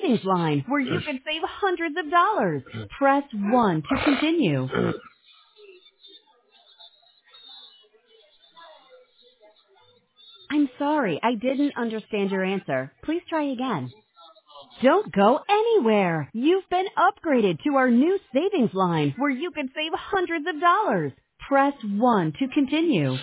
savings line where you could save hundreds of dollars. Press 1 to continue. I'm sorry, I didn't understand your answer. Please try again. Don't go anywhere. You've been upgraded to our new savings line where you could save hundreds of dollars. Press 1 to continue.